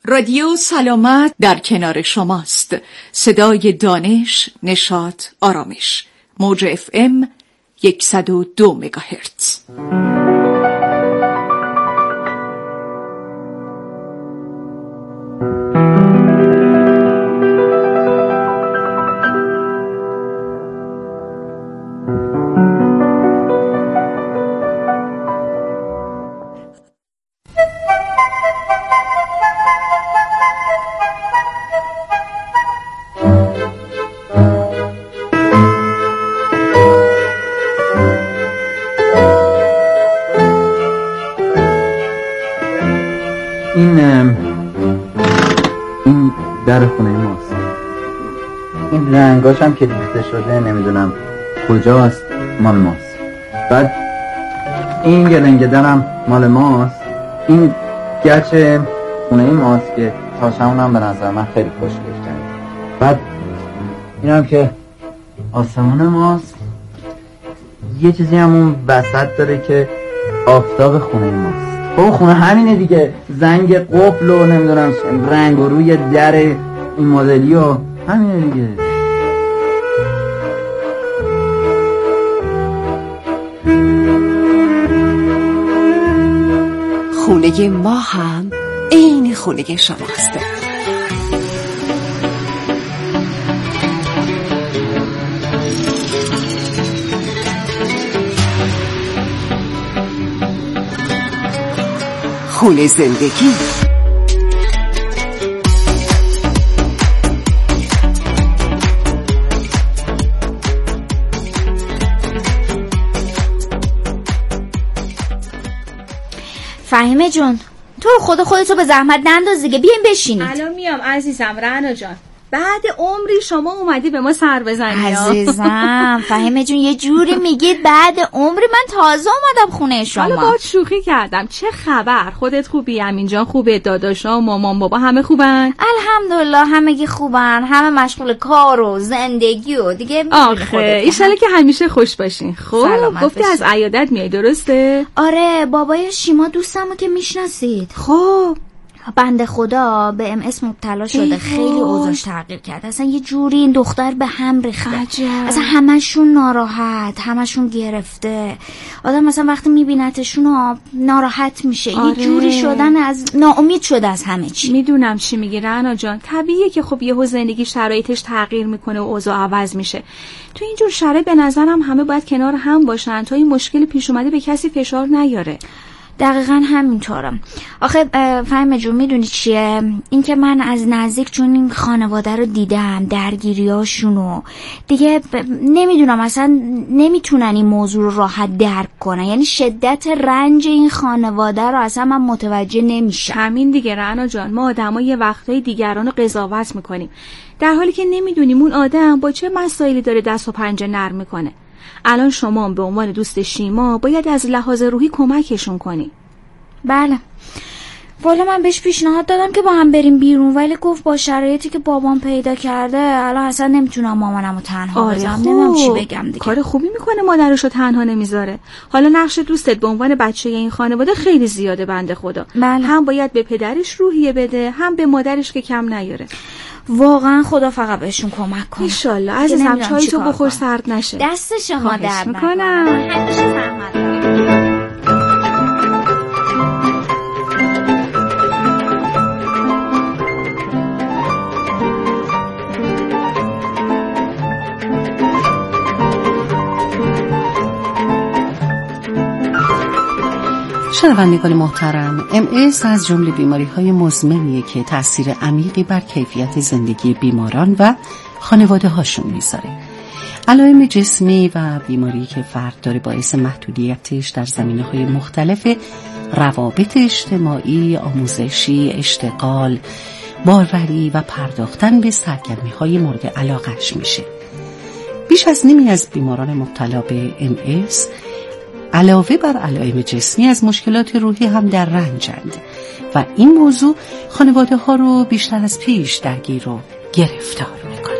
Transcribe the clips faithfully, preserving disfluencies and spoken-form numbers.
رادیو سلامت در کنار شماست. صدای دانش، نشاط، آرامش. موج اف ام صد و دو مگاهرتز. این این در خونه ماست. این رنگاش هم که ریخته شده نمیدونم کجاست، مال ماست. بعد این گلنگه درم مال ماست. این گچ خونه ماست که تاشمون هم به نظر من خیلی خوشگل کرد. بعد این هم که آسمون ماست. یه چیزی هم اون وسط داره که آفتاب خونه ماست. او خونه همینه دیگه، زنگ قفل و نمیدونم رنگ و روی در این مدلی و همینه دیگه. خونه ما هم عین خونه شماست. خونه زندگی. فهیمه جون، تو خود خودتو به زحمت ننداز دیگه، بیایم بشینید. الان میام عزیزم. رعنا جان، بعد عمری شما اومدی به ما سر بزنی. عزیزم فهیمه جون یه جوری میگید بعد عمری، من تازه اومدم خونه شما. حالا باهات شوخی کردم. چه خبر؟ خودت خوبی؟ امین جان خوبه؟ داداشا و مامان بابا همه خوبن؟ الحمدلله همگی خوبن، همه مشغول کار و زندگی و دیگه. آخه ایشالا که همیشه خوش باشین. خب گفتی از عیادت میای، درسته؟ آره، بابای شیما دوستمو که میشناسید. خب بنده خدا به ام اس مبتلا شده، خیلی اوضاعش تغییر کرد. اصلا یه جوری این دختر به هم ریخته. اصلا همشون ناراحت، همشون گرفته. آدم مثلا وقتی میبینتشون ناراحت میشه. آره. یه جوری شدن، از ناامید شده از همه چی. میدونم چی میگی رعنا جان. طبیعیه که خب یهو زندگی شرایطش تغییر میکنه و اوضاع عوض میشه. تو اینجور شرایط به نظرم همه باید کنار هم باشن تا این مشکل پیش اومده به کسی فشار نیاره. دقیقا همینطورم. آخه فهمه جون میدونی چیه؟ این که من از نزدیک چون این خانواده رو دیدم، درگیریاشونو دیگه ب... نمیدونم، اصلا نمیتونن این موضوع رو راحت درک کنن. یعنی شدت رنج این خانواده رو اصلا من متوجه نمیشم. همین دیگه رعنا جان، ما آدما یه وقتای دیگران رو قضاوت میکنیم در حالی که نمیدونیم اون آدم با چه مسائلی داره دست و پنجه نرم میکنه. الان شما به عنوان دوست شیما باید از لحاظ روحی کمکشون کنی. بله، والا من بهش پیشنهاد دادم که با هم بریم بیرون، ولی گفت با شرایطی که بابام پیدا کرده الان اصلا نمیتونم مامانمو تنها آره بذارم. نمیدونم چی بگم دیگه. کار خوبی میکنه مادرشو تنها نمیذاره. حالا نقش دوستت به عنوان بچه این خانواده خیلی زیاده بنده خدا. بله. هم باید به پدرش روحیه بده، هم به مادرش که کم نیاره. واقعا خدا فقط بهشون کمک کنه. انشالله. عزیزم چای تو بخور سرد نشه. دست شما درد میکنم. همیشه زحمت. شنوندگان محترم، ام اس از جمله بیماری‌های مزمنیه که تأثیر عمیقی بر کیفیت زندگی بیماران و خانواده هاشون میذاره. علائم جسمی و بیماری که فرد داره باعث محدودیتش در زمینه‌های مختلف روابط اجتماعی، آموزشی، اشتغال، باروری و پرداختن به سرگرمی‌های مورد علاقه‌اش میشه. بیش از نیمی از بیماران مبتلا به ام اس علاوه بر علائم جسمی از مشکلات روحی هم در رنجند و این موضوع خانواده ها رو بیشتر از پیش درگیر و گرفتار میکنه.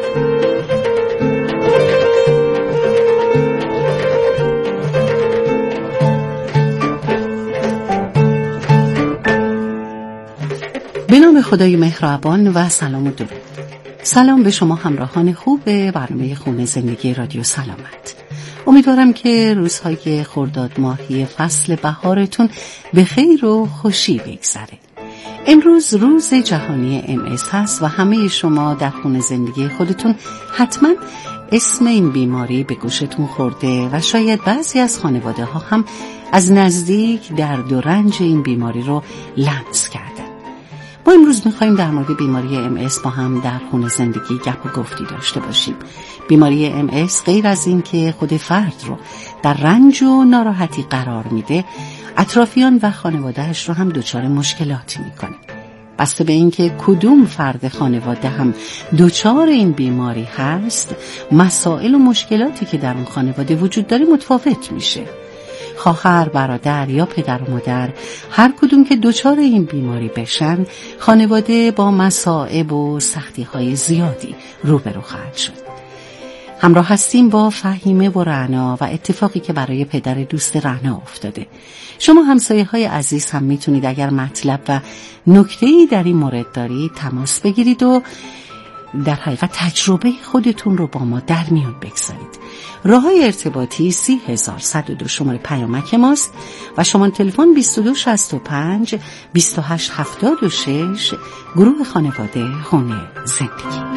به نام خدای مهربان و سلام و درود. سلام به شما همراهان خوب برنامه خونه زندگی رادیو سلامت. امیدوارم که روزهای خرداد ماهی فصل بهارتون به خیر و خوشی بگذره. امروز روز جهانی ام اس هست و همه شما در خونه زندگی خودتون حتما اسم این بیماری به گوشتون خورده و شاید بعضی از خانواده ها هم از نزدیک درد و رنج این بیماری رو لمس کردن. ما امروز میخواییم در مورد بیماری ام اس با هم در خونه زندگی گپ و گفتی داشته باشیم. بیماری ام اس غیر از این که خود فرد رو در رنج و ناراحتی قرار میده، اطرافیان و خانوادهش رو هم دچار مشکلاتی میکنه. بسته به این که کدوم فرد خانواده هم دچار این بیماری هست، مسائل و مشکلاتی که در اون خانواده وجود داره متفاوت میشه. خواهر، برادر یا پدر و مادر هر کدوم که دچار این بیماری بشن، خانواده با مصائب و سختی‌های زیادی روبرو خواهد شد. همراه هستیم با فهیمه و رعنا و اتفاقی که برای پدر دوست رعنا افتاده. شما همسایه‌های عزیز هم میتونید اگر مطلب و نکته‌ای در این مورد دارید تماس بگیرید و در حقیقت تجربه خودتون رو با ما در میون بگذارید. راه‌های ارتباطی سی هزار صد و دو شماره پیامک ماست و شما تلفن بیست و دو شصت و پنج بیست و هشت هفتاد و شش، گروه خانواده خونه زندگی.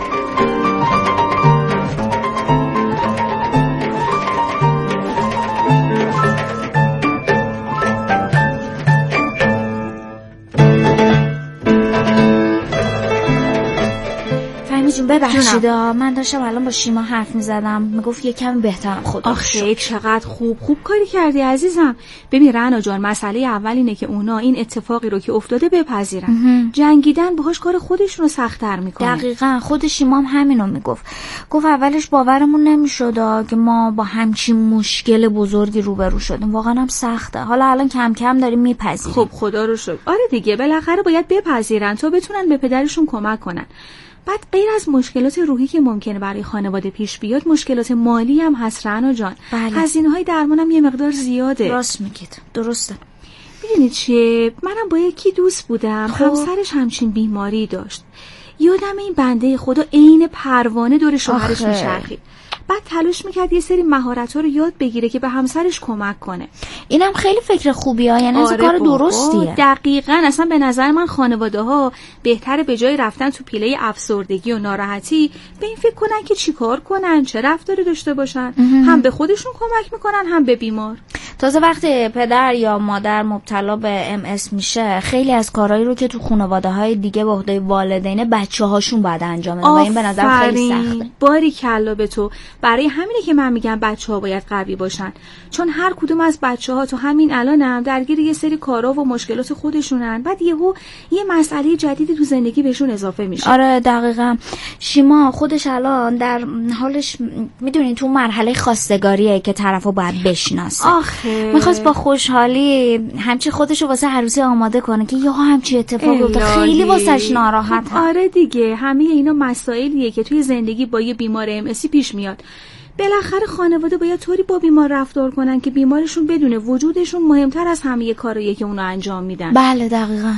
ببخشید من داشتم الان با شیما حرف میزدم، میگفت یه کمی بهترم خدا. آخه چقدر خوب خوب کاری کردی عزیزم. ببین رعنا جان، مسئله اول اینه که اونا این اتفاقی رو که افتاده بپذیرن. جنگیدن باهاش کار خودشون رو سخت‌تر میکنه. دقیقاً خود شیما هم همینو میگفت. گفت اولش باورمون نمیشد که ما با همچین مشکل بزرگی روبرو شدیم. واقعا هم سخته. حالا الان کم کم داریم میپذیریم. خب خدا رو شکر. آره دیگه بالاخره باید بپذیرن تا بتونن به پدرشون کمک کنن. بعد غیر از مشکلات روحی که ممکنه برای خانواده پیش بیاد، مشکلات مالی هم هست رعنا جان. بله. هزینه‌های درمان هم یه مقدار زیاده. راست میگید. درسته. میدونید چیه؟ منم با یکی دوست بودم، همسرش همچین بیماری داشت. یادم این بنده خدا عین پروانه دور شوهرش میچرخید. بعد تلاش میکرد یه سری مهارت‌ها رو یاد بگیره که به همسرش کمک کنه. اینم خیلی فکر خوبیه، یعنی آره کار درستیه. دقیقاً. اصلا به نظر من خانواده‌ها بهتره به جای رفتن تو پیله افسردگی و ناراحتی به این فکر کنن که چیکار کنن، چه رفتاری داشته باشن. هم به خودشون کمک میکنن هم به بیمار. تازه وقتی پدر یا مادر مبتلا به ام اس میشه، خیلی از کارهایی رو که تو خانواده‌های دیگه به عهده والدین بچه‌هاشون باید انجام بدن و این به نظر خیلی سخته. باریکلا به تو. برای همینه که من میگم بچه‌ها باید قوی باشن، چون هر کدوم از بچه‌ها تو همین الانم هم درگیر یه سری کارا و مشکلات خودشونن. بعد یهو یه مسئله جدیدی تو زندگی بهشون اضافه میشه. آره دقیقاً. شیما خودش الان در حالش میدونین تو مرحله خواستگاریه که طرفو باید بشناسه. آخه میخواست با خوشحالی همچی خودشو واسه عروسی آماده کنه که یهو همچی اتفاقی افتاد، خیلی واسش ناراحت. خب آره دیگه، همه اینا مسائلیه که توی زندگی با یه بیمار ام اس پیش میاد. بالاخره خانواده باید طوری با بیمار رفتار کنن که بیمارشون بدونه وجودشون مهمتر از همه کارهایی که اونا انجام میدن. بله دقیقاً.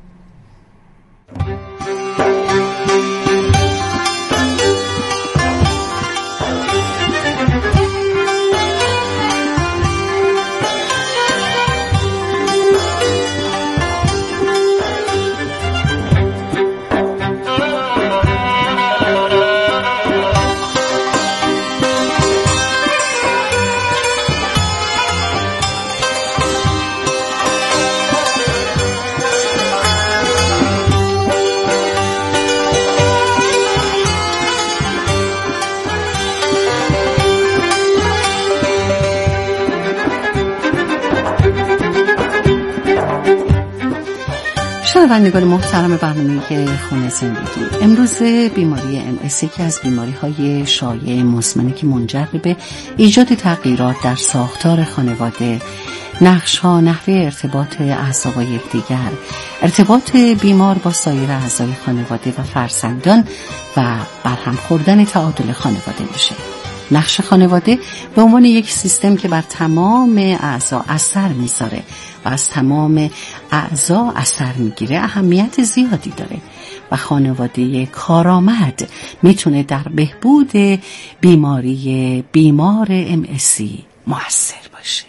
شنوندگان محترم برنامه خونه زندگی، امروز بیماری ام اس یکی از بیماری‌های شایع مزمنی که منجر به ایجاد تغییرات در ساختار خانواده، نقش‌ها، نحوه ارتباط اعضا با یکدیگر، ارتباط بیمار با سایر اعضای خانواده و فرزندان و برهم خوردن تعادل خانواده میشه. نقش خانواده به عنوان یک سیستم که بر تمام اعضا اثر میذاره و از تمام اعضا اثر میگیره اهمیت زیادی داره و خانواده کارآمد میتونه در بهبود بیماری بیمار ام اسی مؤثر باشه.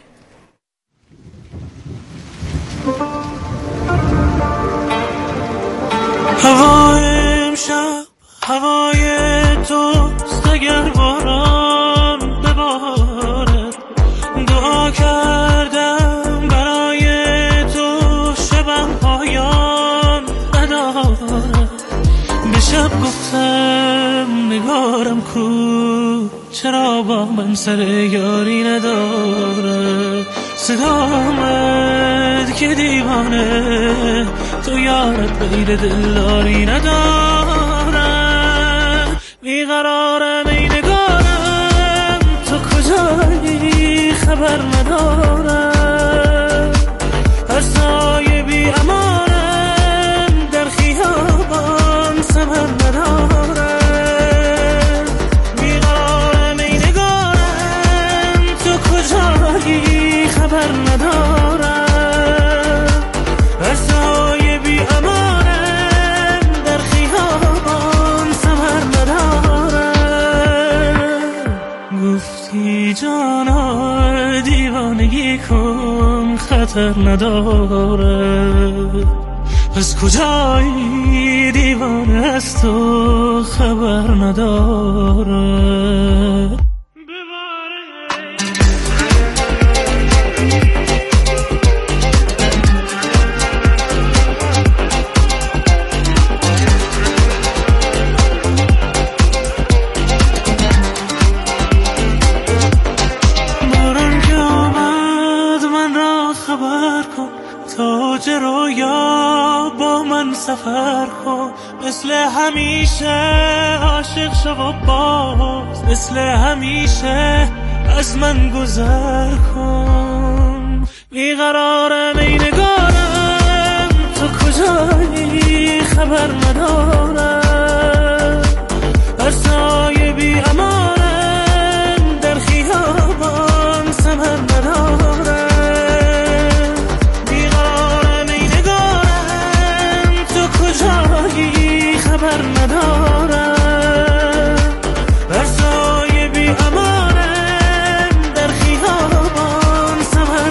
هوای امشب هوای توست، اگر باران ببارد دعا کردم برای تو، شبم پایان ندارد. به شب گفتم نگارم کو، چرا با من سر یاری ندارد. صدا آمد که دیوانه تو یارت غیر دلداری ندارد. بیقرارم ای نگارم تو کجایی خبر ندارم. هر سایه بی امانم در خیابان ثمر ندارم. بیقرارم ای نگارم تو کجایی خبر ندارم. هر سایه بی امانم در خیابان ثمر ندارم. گفتی جانا دیوانگی کن خطر نداره. از کجایی دیوانه از تو خبر نداره. سفر کن مثل همیشه، عاشق شو و باز مثل همیشه از من گذر کن. بیقرارم ای نگارم تو کجایی خبر ندارم. هر سایه بی امانم در خیابان ثمر ندارم. خبر ندارم. بر سایه بی امانم در خیابان ثمر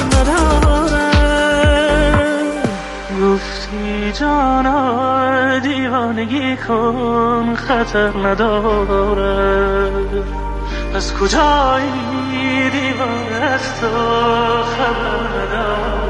ندارم. گفتی جانا دیوانگی کن خطر ندارم. از کجایی دیوانه از تو خبر ندارم.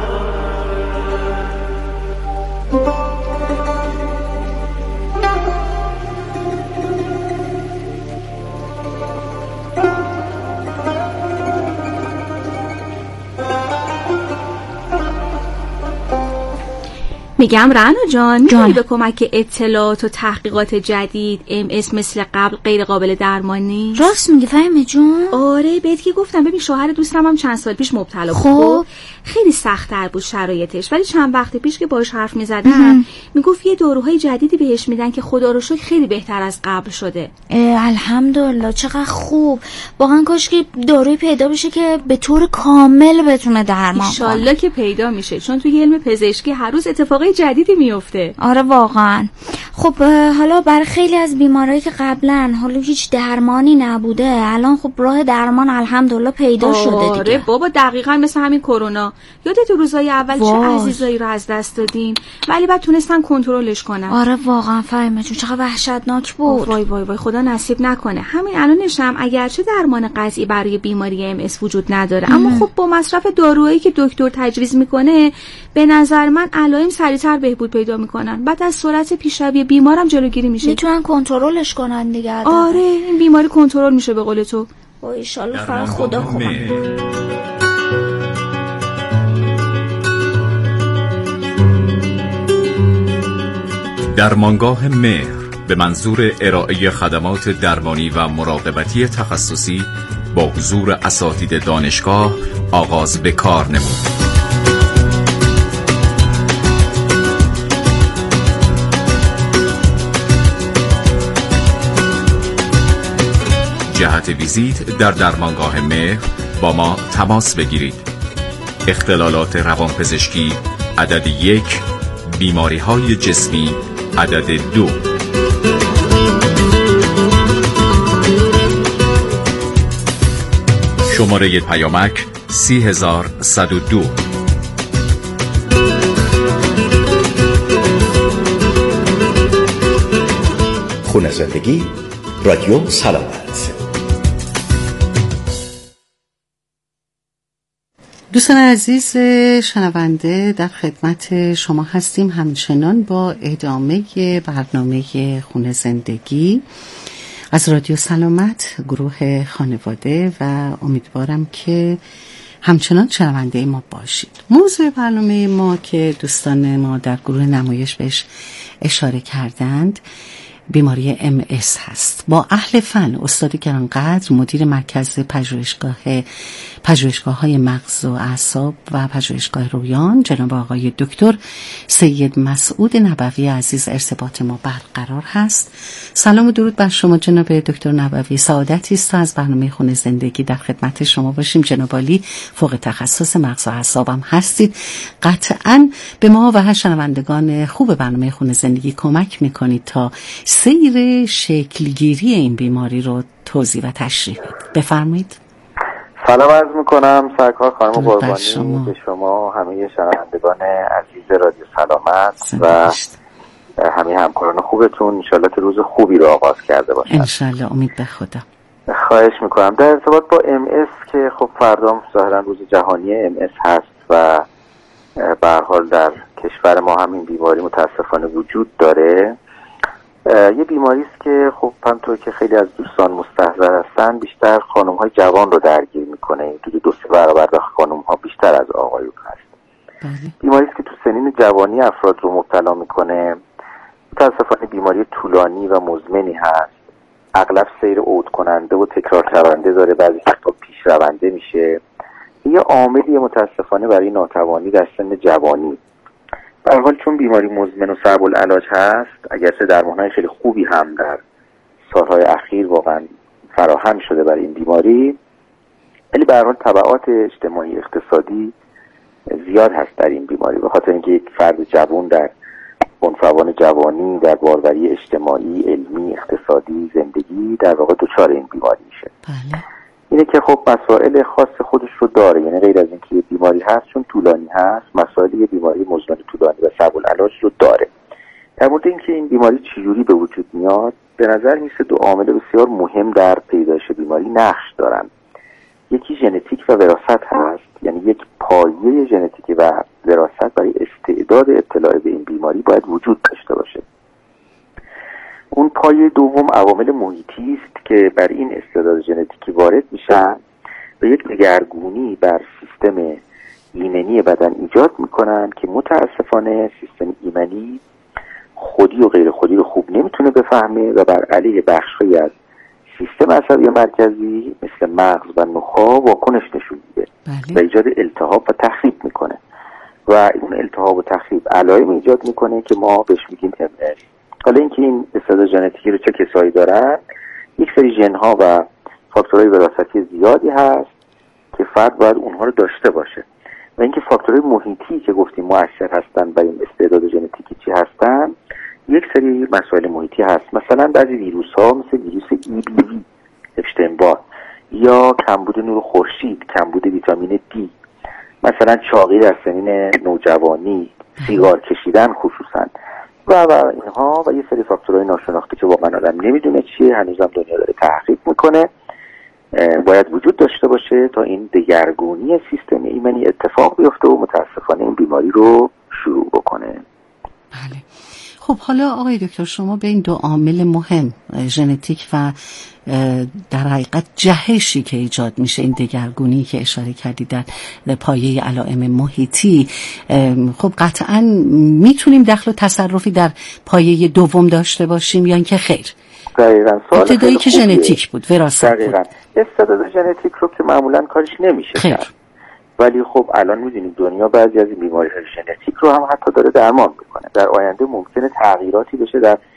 میگم رعنا جان، جان به کمک اطلاعات و تحقیقات جدید ام اس مثل قبل غیر قابل درمان نیست؟ راست میگی فهمه جون؟ آره بهت که گفتم. ببین شوهر دوستم هم چند سال پیش مبتلا بود. خب خیلی سخت‌تر بود شرایطش، ولی چند وقت پیش که باهاش حرف می‌زدم میگفت یه داروهای جدیدی بهش میدن که خدا رو شکر خیلی بهتر از قبل شده. الحمدلله، چقدر خوب. واقعا کاش که داروی پیدا بشه که به طور کامل بتونه درمان کنه. ان شاءالله که پیدا میشه، چون توی علم پزشکی هر روز اتفاقای جدیدی میفته. آره واقعا. خب حالا برای خیلی از بیمارایی که قبلا حالا هیچ درمانی نبوده، الان خب راه درمان الحمدلله پیدا شده دیگه. آره بابا، دقیقاً مثل همین کرونا. یادت روزای اول چه عزیزایی رو از دست دادیم، ولی بعد تونستن کنترلش کنن. آره واقعا فهمه چون چقدر وحشتناک بود. وای وای وای، خدا نصیب نکنه. همین الانش هم اگرچه درمان قطعی برای بیماری ام اس وجود نداره، ام. اما خب با مصرف داروهایی که دکتر تجویز میکنه به نظر من علائم سریعتر بهبود پیدا میکنن. بعد از سرعت پیشروی بیمارم جلوگیری میشه. میتونن کنترلش کنن دیگه. آره این بیماری کنترل میشه به قول تو. وای ان شاء الله فقط خدا خوبه. درمانگاه مهر به منظور ارائه خدمات درمانی و مراقبتی تخصصی با حضور اساتید دانشگاه آغاز به کار نمود. جهت صحت ویزیت در درمانگاه مهر با ما تماس بگیرید. اختلالات روانپزشکی عدد یک، بیماری های جسمی عدد دو. شماره پیامک سی هزار صد و دو. خونه زندگی، رادیو سلامت. دوستان عزیز شنونده، در خدمت شما هستیم همچنان با ادامه برنامه خونه زندگی از رادیو سلامت، گروه خانواده، و امیدوارم که همچنان شنونده ما باشید. موضوع برنامه ما که دوستان ما در گروه نمایش بهش اشاره کردند بیماری ام اس هست. با اهل فن استاد گرانقدر مدیر مرکز پژوهشگاه پژوهشگاه‌های مغز و اعصاب و پژوهشگاه رویان جناب آقای دکتر سید مسعود نبوی عزیز ارتباط ما برقرار هست. سلام و درود بر شما جناب دکتر نبوی. سعادتی است از برنامه خونه زندگی در خدمت شما باشیم. جناب عالی فوق تخصص مغز و اعصاب هم هستید. قطعاً به ما و هر شنوندگان خوب برنامه خونه زندگی کمک میکنید تا سیر شکلگیری این بیماری رو توضیح و تشریح بدید. بفرمایید. سلام عرض میکنم سرکار خانم قربانی شما. به شما همه شنوندگان عزیز رادیو سلامت و همه همکاران خوبتون. انشالله که روز خوبی رو آغاز کرده باشید. انشالله، امید به خدا. خواهش میکنم. در ارتباط با ام اس که خب فردا ظاهرا روز جهانی ام اس هست و به هر حال در کشور ما هم این بیماری متاسفانه وجود داره. یه بیماری است که خب همونطور که خیلی از دوستان مستحضر هستن بیشتر خانم‌های جوان رو درگیر میکنه. حدود دو سه برابر خانم‌ها بیشتر از آقایون هست. بله. بیماری است که تو سنین جوانی افراد رو مبتلا میکنه. متاسفانه بیماری طولانی و مزمنی هست. اغلب سیر عود کننده و تکرار شونده داره، بعضی وقتا پیش رونده میشه. یه عاملی متاسفانه برای ناتوانی در سن جوانی. به هر حال چون بیماری مزمن و صعب العلاج هست، اگرچه درمان‌های خیلی خوبی هم در سالهای اخیر واقعا فراهم شده برای این بیماری، ولی به هر حال تبعات اجتماعی اقتصادی زیاد هست در این بیماری، به خاطر اینکه یک فرد جوان در عنفوان جوانی در باروری اجتماعی، علمی، اقتصادی، زندگی در واقع دچار این بیماری میشه. بله. اینه که خب مسائل خاص خودش رو داره، یعنی غیر از اینکه بیماری هست چون طولانی هست، مسائل یه بیماری مزمن طولانی و صعب العلاج رو داره. در مورد اینکه این بیماری چجوری به وجود میاد، به نظر میسه دو عامل بسیار مهم در پیدایش بیماری نقش دارن. یکی ژنتیک و وراثت هست، یعنی یک پایه ژنتیکی و وراثت برای استعداد ابتلا به این بیماری باید وجود داشته باشه. اون پایه دوم عوامل محیطی است که بر این استعداد ژنتیکی وارد میشن و یک دگرگونی بر سیستم ایمنی بدن ایجاد میکنن که متاسفانه سیستم ایمنی خودی و غیر خودی رو خوب نمیتونه بفهمه و بر علیه بخشی از سیستم عصبی مرکزی مثل مغز و نخاع واکنش نشون میده و ایجاد التهاب و تخریب میکنه و اون التهاب و تخریب علائم ایجاد میکنه که ما بهش میگیم ام اس. حالا اینکه این استعداد ژنتیکی رو چه کسایی دارن، یک سری ژن‌ها و فاکتورهای وراثتی زیادی هست که فرد باید اونها رو داشته باشه و اینکه فاکتورهای محیطی که گفتیم مؤثر هستن برای این استعداد ژنتیکی چی هستن، یک سری مسائل محیطی هست. مثلا بعضی ویروس‌ها مثل ویروس ای بی وی، اپشتین-بار، یا کمبود نور خورشید، کمبود ویتامین دی، مثلا چاقی در سنین نوجوانی، سیگار کشیدن خصوصا و و اینها و یه سری فاکتورهای ناشناخته که واقعا آدم نمیدونه چیه، هنوزم دنیا داره تحقیق میکنه، باید وجود داشته باشه تا این دگرگونی سیستم ایمنی اتفاق بیفته و متاسفانه این بیماری رو شروع بکنه. بله. خب حالا آقای دکتر شما به این دو عامل مهم، ژنتیک و در حقیقت جهشی که ایجاد میشه، این دگرگونی که اشاره کردید در پایه علائم محیطی، خب قطعا میتونیم دخل و تصرفی در پایه دوم داشته باشیم یا اینکه خیر؟ دقیقاً. ابتدایی که ژنتیک بود، وراثت بود. دقیقاً. استعداد ژنتیک رو که معمولاً کارش نمیشه کرد. ولی خب الان می‌دونید دنیا بعضی از این بیماری‌های ژنتیک رو هم حتی داره درمان میکنه. در آینده ممکنه تغییراتی بشه در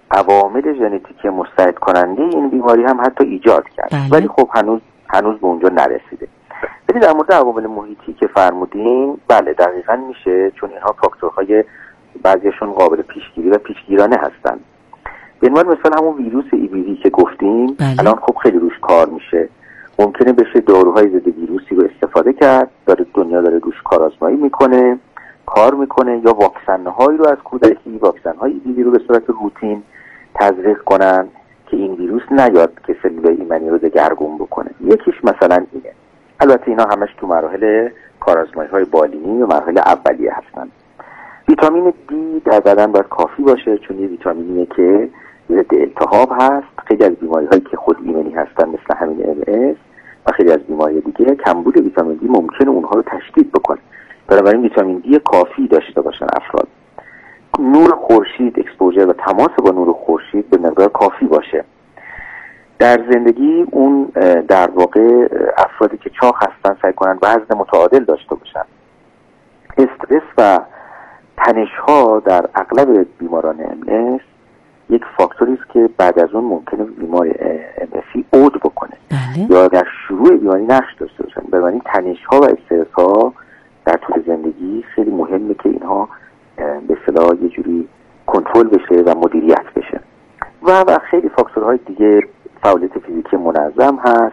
عوامل ژنتیکی مستعد کننده این بیماری هم حتی ایجاد کرد. بله. ولی خب هنوز هنوز به اونجا نرسیده. ولی در مورد عوامل محیطی که فرمودین، بله دقیقاً میشه، چون اینها فاکتورهای بعضیشون قابل پیشگیری و پیشگیرانه هستن. به عنوان مثال همون ویروس ای بی وی که گفتیم، بله. الان خب خیلی روش کار میشه. ممکنه بشه داروهای ضد ویروسی رو استفاده کرد، داره دنیا داره روش کارآزمایی میکنه، کار میکنه، یا واکسن‌هایی رو از کودکی، واکسن‌های ای بی وی رو به صورت روتین تزریق کنن که این ویروس نیاد که سلول ایمنی رو دگرگون بکنه. یکیش مثلا اینه. البته اینا همش تو مراحل کارآزمایی‌های بالینی و مراحل اولیه هستن. ویتامین دی در بدن باید کافی باشه، چون یه ویتامینیه که ضد التهاب هست. خیلی از بیماری‌هایی که خود ایمنی هستن مثل همین ام اس و خیلی از بیماری دیگه، کمبود ویتامین دی ممکنه اونها رو تشدید بکنه. بنابراین ویتامین دی کافی داشته باشن افراد. نور خورشید، اکسپوژر و تماس با نور خورشید به مقدار کافی باشه. در زندگی اون در واقع افرادی که چاق هستن سعی کنن وزن متعادل داشته باشن. استرس و تنش ها در اغلب بیماران ام اس یک فاکتوری است که بعد از اون ممکنه بیمار ام اسی عود بکنه. بله. یا در شروع بیماری نقش داشته باشن. بنابراین تنش ها و استرس ها در طول زندگی خیلی مهمه که اینها به اصطلاح یه جوری کنترل بشه و مدیریت بشه. و و خیلی فاکتورهای دیگه، فعالیت فیزیکی منظم هست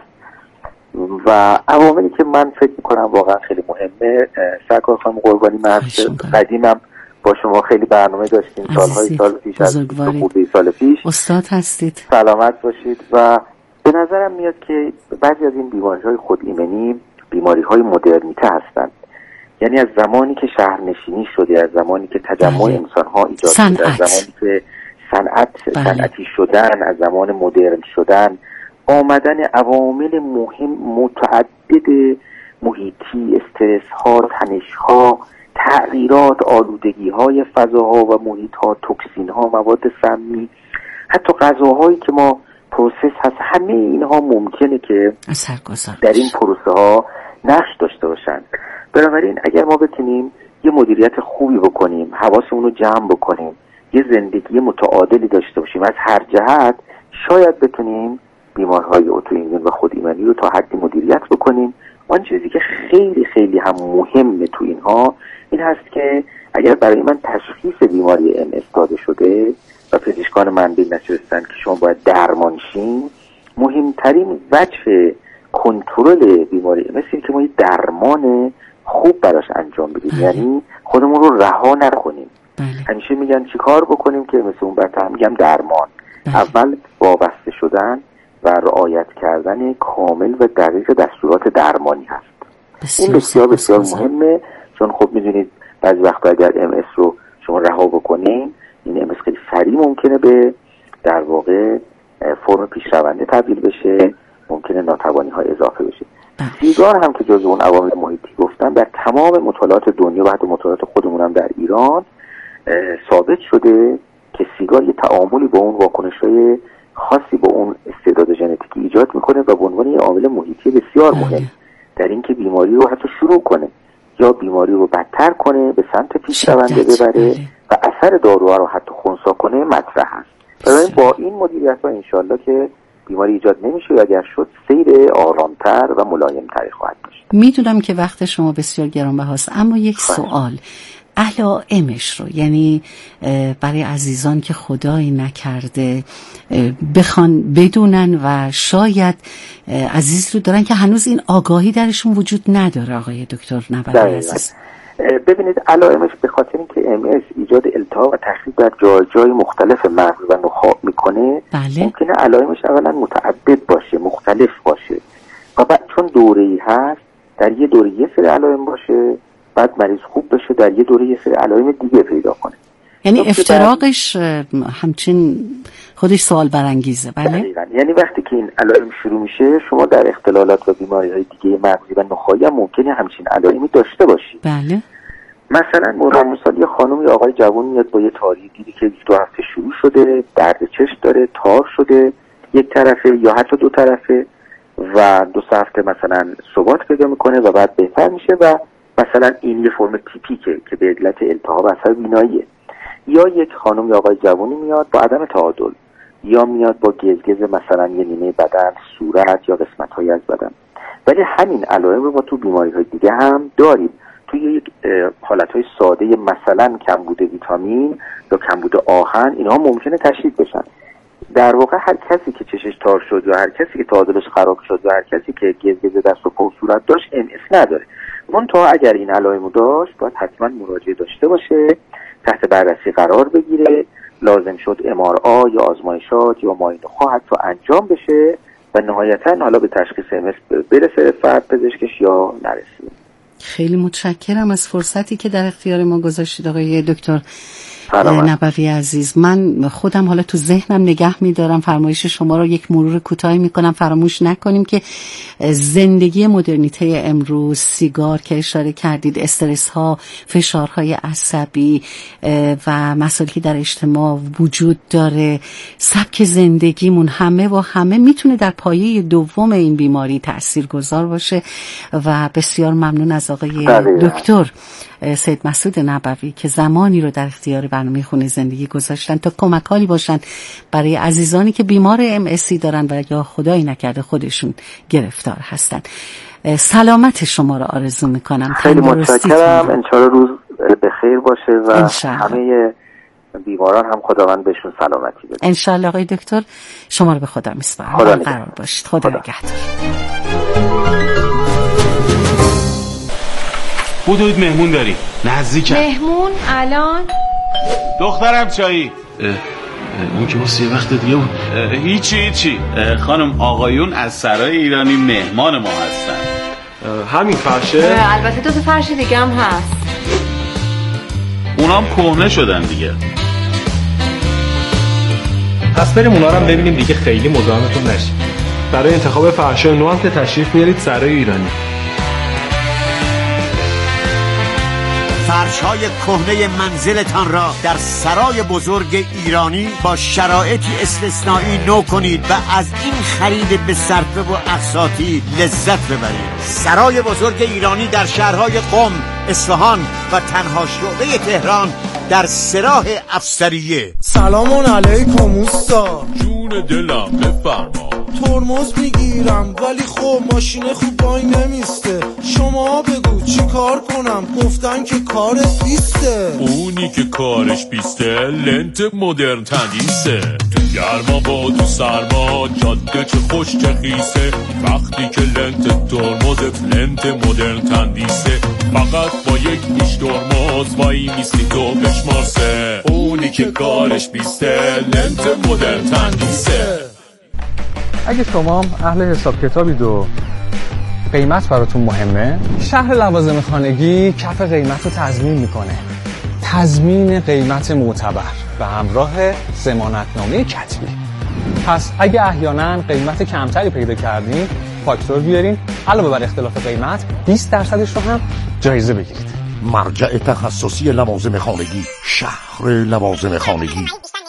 و عواملی که من فکر میکنم واقعا خیلی مهمه. سرکار خانم قربانی، من قدیمم با شما خیلی برنامه داشتیم سالهای سال پیش، از خورده سال پیش. استاد هستید. سلامت باشید. و به نظرم میاد که بعضی از این بیماری‌های خود ایمنی بیماری‌های مدرنیته هستند. یعنی از زمانی که شهرنشینی شده، از زمانی که تجمع انسان‌ها ایجاد شده، از زمانی که صنعت صنعتی شدن، از زمان مدرن شدن، آمدن عوامل مهم متعدد محیطی، استرس ها، تنش ها، تغییرات، آلودگی های فضاها و محیط ها، توکسین ها، مواد سمی، حتی غذاهایی که ما پروسس هست، همه اینها ممکنه که در این پروسه ها نقش داشته باشن. بنابراین اگر ما بتونیم یه مدیریت خوبی بکنیم، حواسمون رو جمع بکنیم، یه زندگی متعادلی داشته باشیم از هر جهت، شاید بتونیم بیمارهای اتوایمون و خود ایمنی رو تا حدی مدیریت بکنیم. آن چیزی که خیلی خیلی هم مهمه تو اینها این هست که اگر برای من تشخیص بیماری ام اس داده شده و پزشکان من به نتیجه که شما باید درمان شین، مهمترین وجه کنترل بیماری ام اس اینه که ما یه درمان خوب براش انجام بدیم. بله. یعنی خودمون رو رها نکنیم. بله. همیشه میگن چی کار بکنیم که مثل اون برتر میگم درمان. بله. اول وابسته شدن و رعایت کردن کامل و دقیق دستورات درمانی هست. بسیار این بسیار بسیار مهمه، چون خب میدونید بعضی وقتا اگر ام اس رو شما رها بکنین، این ام اس خیلی سریع ممکنه به در واقع فرم پیشرونده تبدیل بشه، ممکنه ناتوانی ها اضافه بشه. سیگار هم که جزو اون عوامل محیطی گفتم، در تمام مطالعات دنیا و حتی مطالعات خودمون هم در ایران ثابت شده که سیگار یه تعاملی با اون واکنش‌های خاصی با اون استعداد ژنتیکی ایجاد میکنه و به عنوان یه عامل محیطی بسیار مهم در اینکه بیماری رو حتی شروع کنه یا بیماری رو بدتر کنه، به سمت پیشرونده ببره و اثر داروها رو حتی خنثی کنه مطرح هست. برای با این مدیریت ها انشالله که بیماری ایجاد نمیشه و اگر شد سیر آرامتر و ملایمتری خواهد داشت. میدونم که وقت شما بسیار گرانبهاست، اما یک سوال علائمش رو، یعنی برای عزیزان که خدایی نکرده بخوان بدونن و شاید عزیز رو دارن که هنوز این آگاهی درشون وجود نداره، آقای دکتر نبوی عزیز. ببینید علائمش به خاطر اینکه ام اس ایجاد التهاب و تخریب در جای جای مختلف مغز و نخاع میکنه، بله. ممکنه علائمش اولا متعدد باشه، مختلف باشه و بعد چون دوره‌ای هست در یه دوره یه سری علائم باشه، بعد مریض خوب بشه در یه دوره یه سری علائم دیگه پیدا کنه. یعنی افتراقش همچین خودش سوال برانگیزه. بله. یعنی وقتی که این علائم شروع میشه، شما در اختلالات و بیماری‌های دیگه مغزی و نخاعی هم ممکنه همچین علائمی داشته باشید. بله. مثلا مورد مثال یه خانم یا آقای جوان میاد با یه تاری، دیدی که دو هفته شروع شده، درد چشم داره، تار شده یک طرفه یا حتی دو طرفه و دو سه هفته مثلا ثبات پیدا میکنه و بعد بهتر میشه و مثلا این یه فرم تیپیکه که به علت التهاب اثر بیناییه. یا یک خانم یا آقای جوانی میاد با عدم تعادل، یا میاد با گزگز مثلا یه نیمه بدن، صورت یا قسمت‌هایی از بدن. ولی همین علائم رو ما تو بیماری‌های دیگه هم داریم. توی یک حالتهای ساده مثلا کمبود ویتامین یا کمبود آهن، اینها ممکنه تشدید بشن. در واقع هر کسی که چشش تار شد یا هر کسی که تعادلش خراب شد یا هر کسی که گزگز دست و پا و صورت داشت ام اس نداره. منتها اگر این علائمو داشت باید حتما مراجعه داشته باشه، تحت بررسی قرار بگیره، لازم شد ام آر آی یا آزمایشات یا معاینه‌ها حتی انجام بشه و نهایتاً حالا به تشخیص ام اس برسه فرد پزشکش یا نرسه. خیلی متشکرم از فرصتی که در اختیار ما گذاشتید آقای دکتر نبوی عزیز. من خودم حالا تو ذهنم نگه می‌دارم، فرمایش شما رو یک مرور کوتاهی می‌کنم. فراموش نکنیم که زندگی مدرنیته امروز، سیگار که اشاره کردید، استرس ها، فشارهای عصبی و مسائلی که در اجتماع وجود داره، سبک زندگیمون همه و همه میتونه در پایه دوم این بیماری تاثیرگذار باشه و بسیار ممنون از آقای دکتر سید مسعود نبوی که زمانی رو در اختیار برنامه خونه زندگی گذاشتن تا کمکالی باشن برای عزیزانی که بیمار ام اسی دارن و یا خدایی نکرده خودشون گرفتار هستن. سلامت شما رو آرزو میکنم. خیلی متشکرم. انشالله روز به خیر باشه و انشالله همه بیماران هم خداوند بهشون سلامتی بده. انشالله. آقای دکتر شما رو به خدا میسپارم. خدا قرار باشید. خدا, خدا. نگهدار. بودوید مهمون داری نزدیکم. مهمون الان؟ دخترم چایی؟ اون که واسه یه وقت دیگه بود. هیچی هیچی خانم، آقایون از سرای ایرانی مهمان ما هستن. همین فرشه؟ البته دو تا فرش دیگه هم هست. اونام کهنه شدن دیگه. پس بریم اونا رو هم ببینیم دیگه خیلی مزاحمتون نشیم. برای انتخاب فرشای نو هم که تشریف میارید سرای ایرانی. فرش‌های کهنه منزلتان را در سرای بزرگ ایرانی با شرایطی استثنایی نو کنید و از این خرید به صرفه و اقساطی لذت ببرید. سرای بزرگ ایرانی در شهرهای قم، اصفهان و تنها شعبه تهران در سراح افسریه. سلام علیکم استاد. جون دلم بفرما. ترمز میگیرم ولی خب ماشین خوب وای نمیسته. شما بگو چی کار کنم؟ گفتن که کارت بیسته. اونی که کارش بیسته لنت مدرن تندیسه. تو گرما با تو سرما جاده چه خوش چه خیسه. وقتی که لنت ترمزت لنت مدرن تندیسه، فقط با یک پیش ترمز وای میستی تو بشمارسه. اونی که کارش بیسته لنت مدرن تندیسه. اگه شما هم اهل حساب کتابید و قیمت براتون مهمه، شهر لوازم خانگی کف قیمت رو تضمین میکنه. تضمین قیمت معتبر و همراه ضمانتنامه کتبی. پس اگه احیانا قیمت کمتری پیدا کردین، فاکتور بیارین، علاوه بر اختلاف قیمت بیست درصدش رو هم جایزه بگیرید. مرجع تخصصی لوازم خانگی، شهر لوازم خانگی.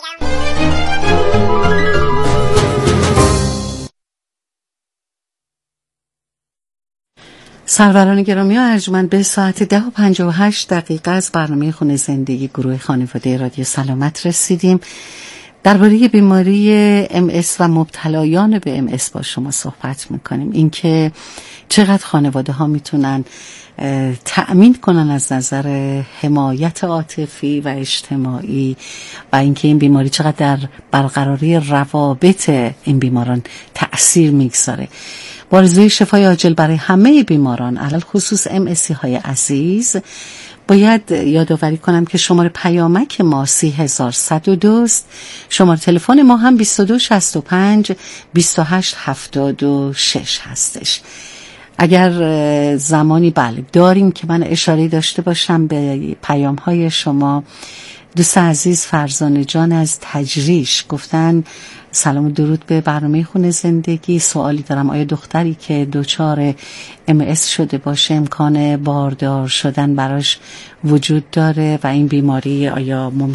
سروران گرامی ها، ارجمند به ساعت ده و پنجاه و هشت دقیقه از برنامه خونه زندگی گروه خانواده رادیو سلامت رسیدیم. درباره بیماری ام اس و مبتلایان به ام اس با شما صحبت میکنیم. اینکه چقدر خانواده ها میتونن تأمین کنن از نظر حمایت عاطفی و اجتماعی و اینکه این بیماری چقدر در برقراری روابط این بیماران تأثیر میگذاره. آرزوی شفای عاجل برای همه بیماران، علل خصوص ام اسی های عزیز. باید یادآوری کنم که شماره پیامک ما سی هزار صد و دو است. شماره تلفن ما هم بیست و دو شصت و پنج بیست و هشت هفتاد و شش هستش. اگر زمانی بله داریم که من اشاره داشته باشم به پیام های شما. دوست عزیز فرزانه جان از تجریش گفتن سلام و درود به برنامه خونه زندگی. سوالی دارم، آیا دختری که دچار ام اس شده باشه امکان باردار شدن براش وجود داره و این بیماری آیا ممکن